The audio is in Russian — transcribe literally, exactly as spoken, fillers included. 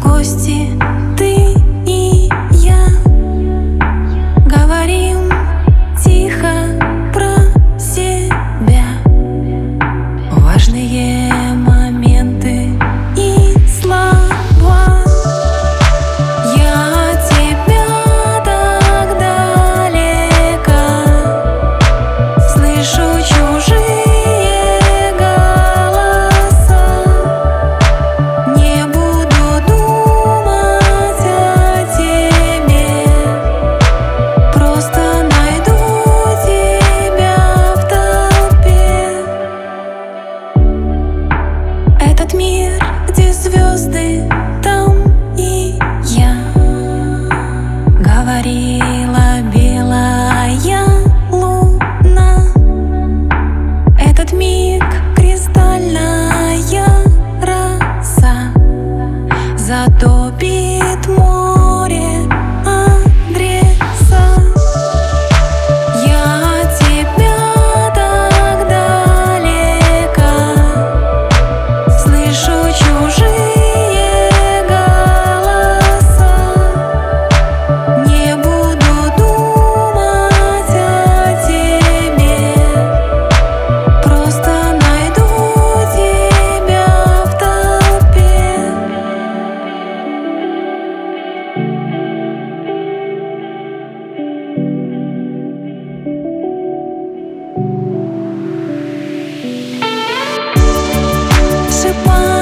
гости ты и я, говорим тихо про себя, важные моменты и слова. Я от тебя так далека, слышу чужие голоса. Не буду думать о тебе, просто найду тебя в толпе. Этот мир, где звезды, там и я, говорила белая луна. Этот миг — кристальная роса, затопит море адреса. Я от тебя так далека, слышу чужие голоса. Не буду думать о тебе, просто найду тебя в толпе. Шипа